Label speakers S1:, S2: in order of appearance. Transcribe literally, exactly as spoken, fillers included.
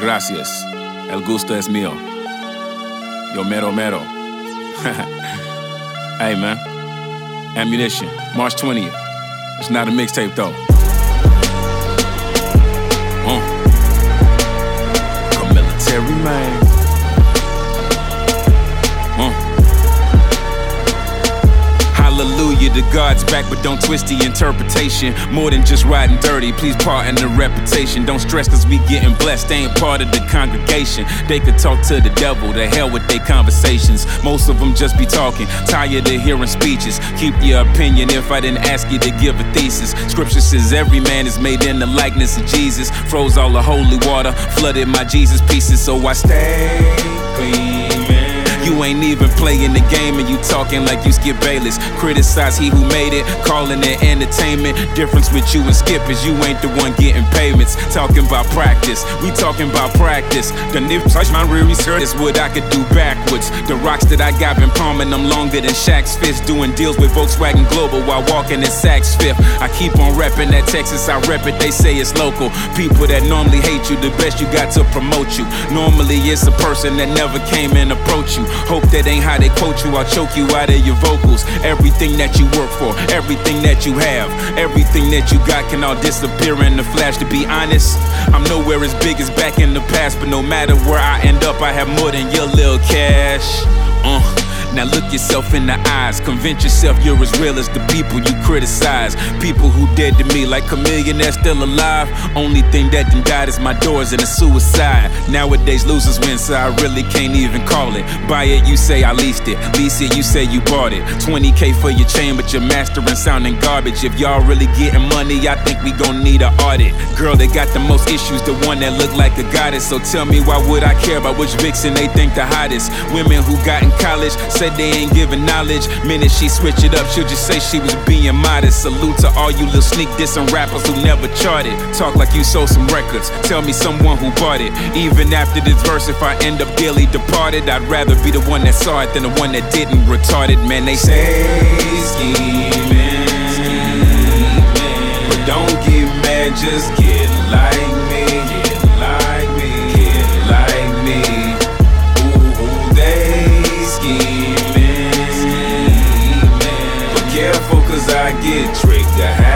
S1: Gracias. El gusto es mío. Yo mero mero. Hey, man. Ammunition, March twentieth. It's not a mixtape, though. Uh. Come military, man. Uh. Hallelujah, the God's back, but don't twist the interpretation. More than just riding dirty, please pardon the reputation. Don't stress cause we getting blessed, they ain't part of the congregation. They could talk to the devil, the hell with their conversations. Most of them just be talking, tired of hearing speeches. Keep your opinion if I didn't ask you to give a thesis. Scripture says every man is made in the likeness of Jesus. Froze all the holy water, flooded my Jesus pieces, so I stay clean, man. You ain't even playing the game and you talking like you Skip Bayless. Criticize he who made it, calling it entertainment. Difference with you and Skip is you ain't the one getting payments. Talking about practice, we talking about practice. The nip touch my rear research is what I could do backwards. The rocks that I got been palming them longer than Shaq's fist. Doing deals with Volkswagen Global while walking in Saks Fifth. I keep on repping that Texas, I rep it, they say it's local. People that normally hate you, the best you got to promote you. Normally it's a person that never came and approached you. Hope that ain't how they quote you, I'll choke you out of your vocals. Everything that you work for, everything that you have, everything that you got can all disappear in a flash. To be honest, I'm nowhere as big as back in the past, but no matter where I end up, I have more than your little cash. Uh. Now look yourself in the eyes, convince yourself you're as real as the people you criticize. People who dead to me like Chameleon that's still alive. Only thing that done died is my doors and a suicide. Nowadays losers win, so I really can't even call it. Buy it, you say I leased it. Lease it, you say you bought it. twenty K for your chain, but you're mastering sounding garbage. If y'all really getting money, I think we gon' need an audit. Girl, they got the most issues, the one that look like a goddess. So tell me, why would I care about which vixen they think the hottest? Women who got in college said they ain't giving knowledge. Minute she switch it up, she'll just say she was being modest. Salute to all you little sneak dissing rappers who never charted. Talk like you sold some records, tell me someone who bought it. Even after this verse, if I end up dearly departed, I'd rather be the one that saw it than the one that didn't. Retarded, man, they say scheming, but don't get mad, just get like me, get like me, get like me. Ooh, they scheming, but careful cause I get tricked. I